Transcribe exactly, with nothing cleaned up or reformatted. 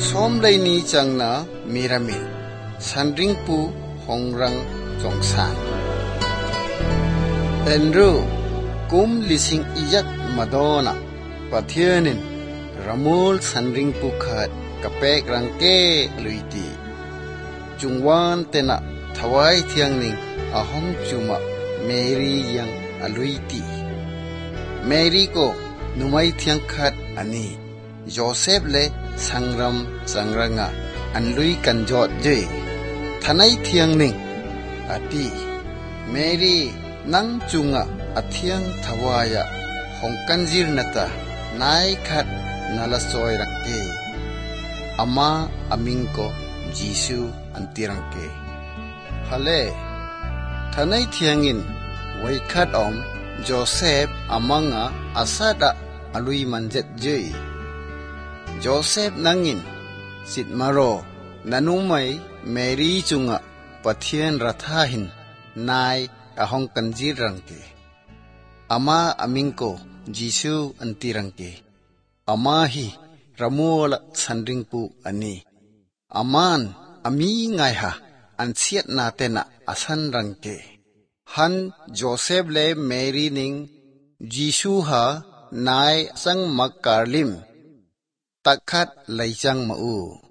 som lai ni chang na miramil sanring pu hongrang jongsan enru kum lising iyat madona pathianin ramul sanring pu khat kapek rangke luiti chungwan tena thawai thiangning ahong chuma Mary yang aluiti Mary ko numai thiang khat ani Joseph le sangram sangranga anlui kanjot je thanai thiangning ati Mary nang chunga athiang thawaya hongkanjir nata nai khat nalasoi rakte ama amingko Jisu antirangke hale thanai thiangin waikhat om Joseph amanga asada alui manjet je Joseph nangin sitmaro nanumai Mary chunga pathian rathahin nai ahong kanjir rangke ama amingko Jisu antirangke ama hi ramola sanringpu ani aman ami ngai ha ansiat na tena asan rangke han Joseph le Mary ning Jisu ha nai sang makarlim takhat laichang mau